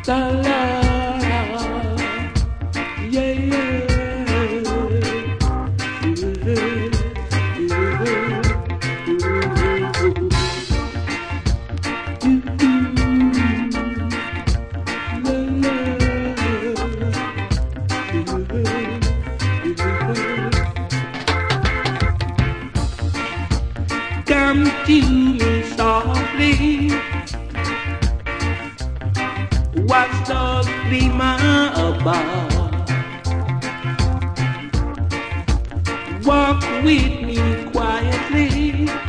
La la, yeah, yeah, come to me softly. What's the glimmer above? Walk with me quietly.